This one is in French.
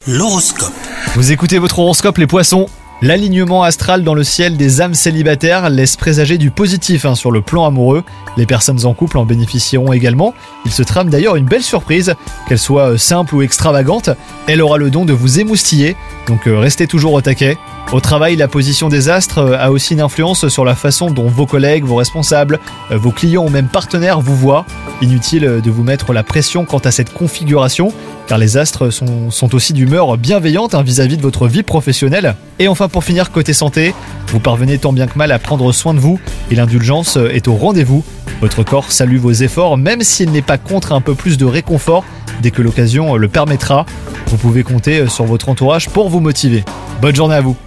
L'horoscope. Vous écoutez votre horoscope les poissons. L'alignement astral dans le ciel des âmes célibataires laisse présager du positif sur le plan amoureux. Les personnes en couple en bénéficieront également. Il se trame d'ailleurs une belle surprise, qu'elle soit simple ou extravagante. Elle aura le don de vous émoustiller, donc restez toujours au taquet. Au travail, la position des astres a aussi une influence sur la façon dont vos collègues, vos responsables, vos clients ou même partenaires vous voient. Inutile de vous mettre la pression quant à cette configuration, car les astres sont aussi d'humeur bienveillante vis-à-vis de votre vie professionnelle. Et enfin, pour finir, côté santé, vous parvenez tant bien que mal à prendre soin de vous et l'indulgence est au rendez-vous. Votre corps salue vos efforts, même s'il n'est pas contre un peu plus de réconfort dès que l'occasion le permettra. Vous pouvez compter sur votre entourage pour vous motiver. Bonne journée à vous.